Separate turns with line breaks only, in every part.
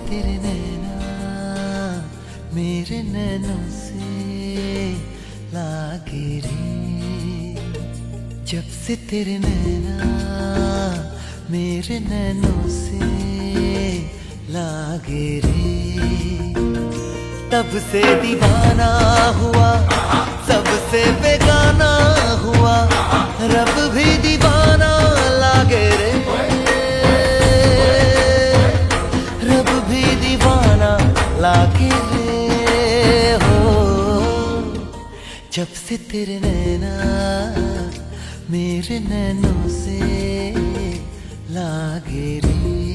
तेरे नैना मेरे नैनों से लागे रे, जब से तेरे नैना मेरे नैनों से लागे रे, तब से दीवाना हुआ, सबसे बेगाना हुआ, रब भी दीवाना लागे रे, रब भी दीवाना लागे रे हो, जब से तेरे नैना मेरे नैनों से लागे रे।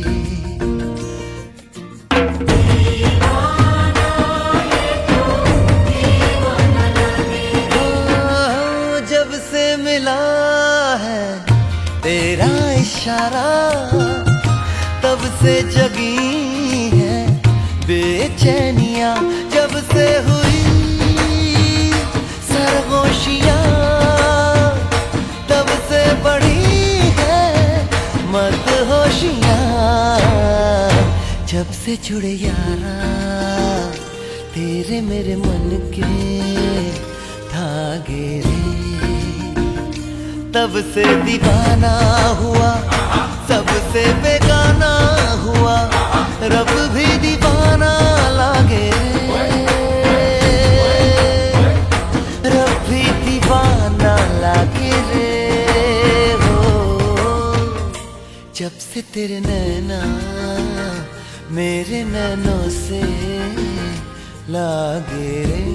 मिला है तेरा इशारा, तब से जगी है बेचैनियां, जब से हुई सरगोशियां, तब से बढ़ी है मदहोशियां, जब से जुड़े यारा तेरे मेरे मन के धागे रे, तब से दीवाना हुआ, सबसे बेगाना हुआ, रब भी दीवाना लागे रे, रब भी दीवाना लागे रे हो, जब से तेरे नैना मेरे नैनों से लागे रे।